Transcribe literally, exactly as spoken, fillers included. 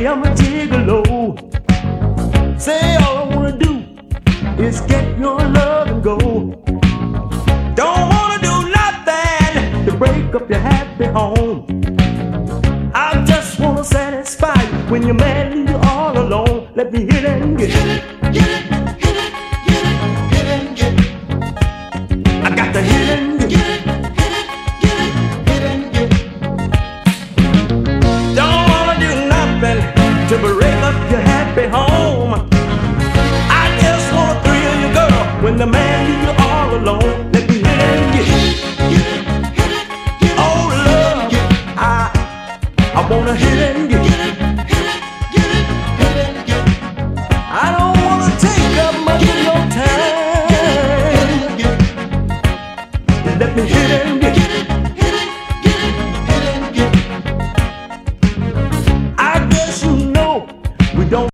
I'm a gigolo. Say all I wanna do is get your love and go. Don't wanna do nothing to break up your happy home. I just wanna satisfy you when you're mad and you're all alone. Let me hit and get it, get it, hit it, hit it, hit and get it. I got to hit and get it, hit it, get it, hit and get it. Don't wanna do nothing to break up your happy home. I just wanna thrill you, girl, when the man leaves you all alone. Let me hit and get it, get it, hit it, get it. Oh love, I I wanna hit and get it. Hit it, get it, hit and get it. I don't wanna take up much of your time. Let me hit and get it.